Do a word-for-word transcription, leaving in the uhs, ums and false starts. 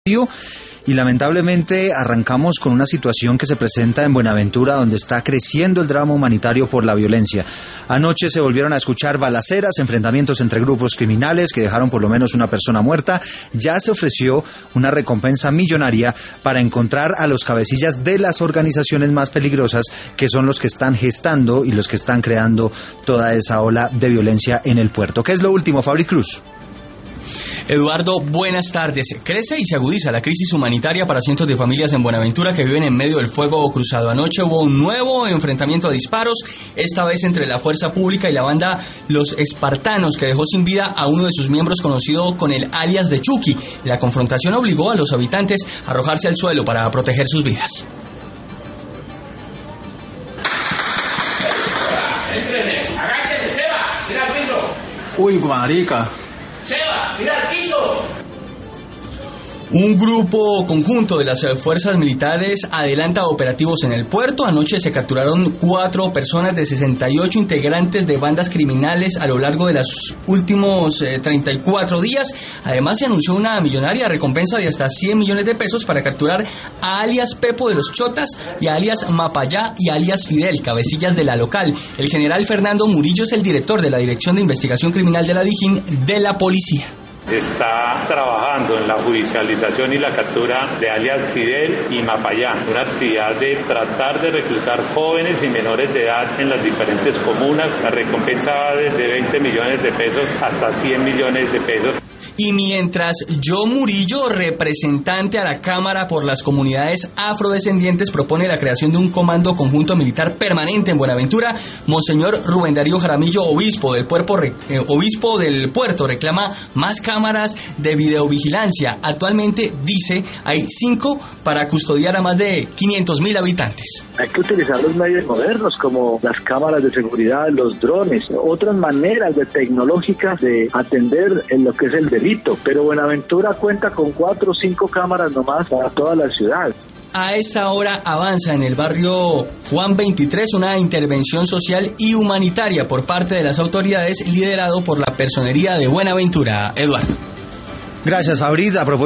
vacío. Y lamentablemente arrancamos con una situación que se presenta en Buenaventura, donde está creciendo el drama humanitario por la violencia. Anoche se volvieron a escuchar balaceras, enfrentamientos entre grupos criminales que dejaron por lo menos una persona muerta. Ya se ofreció una recompensa millonaria para encontrar a los cabecillas de las organizaciones más peligrosas, que son los que están gestando y los que están creando toda esa ola de violencia en el puerto. ¿Qué es lo último, Fabri Cruz? Eduardo, buenas tardes. Crece y se agudiza la crisis humanitaria para cientos de familias en Buenaventura que viven en medio del fuego cruzado. Anoche hubo un nuevo enfrentamiento a disparos, esta vez entre la fuerza pública y la banda Los Espartanos, que dejó sin vida a uno de sus miembros conocido con el alias de Chucky. La confrontación obligó a los habitantes a arrojarse al suelo para proteger sus vidas. Uy, marica. ¡Seba, mira el piso! Un grupo conjunto de las fuerzas militares adelanta operativos en el puerto. Anoche se capturaron cuatro personas de sesenta y ocho integrantes de bandas criminales a lo largo de los últimos eh, treinta y cuatro días. Además se anunció una millonaria recompensa de hasta cien millones de pesos para capturar a alias Pepo de los Chotas y a alias Mapayá y alias Fidel, cabecillas de la local. El general Fernando Murillo es el director de la Dirección de Investigación Criminal de la DIJÍN de la Policía. Se está trabajando en la judicialización y la captura de alias Fidel y Mapayá, una actividad de tratar de reclutar jóvenes y menores de edad en las diferentes comunas. La recompensa va desde veinte millones de pesos hasta cien millones de pesos. Y mientras Joe Murillo, representante a la Cámara por las Comunidades Afrodescendientes, propone la creación de un comando conjunto militar permanente en Buenaventura, Monseñor Rubén Darío Jaramillo, obispo del, puerto, eh, obispo del puerto, reclama más cámaras de videovigilancia. Actualmente, dice, hay cinco para custodiar a más de quinientos mil habitantes. Hay que utilizar los medios modernos como las cámaras de seguridad, los drones, otras maneras de tecnológicas de atender en lo que es el delito. Pero Buenaventura cuenta con cuatro o cinco cámaras nomás para toda la ciudad. A esta hora avanza en el barrio Juan veintitrés una intervención social y humanitaria por parte de las autoridades, liderado por la Personería de Buenaventura. Eduardo. Gracias, Fabri. A propósito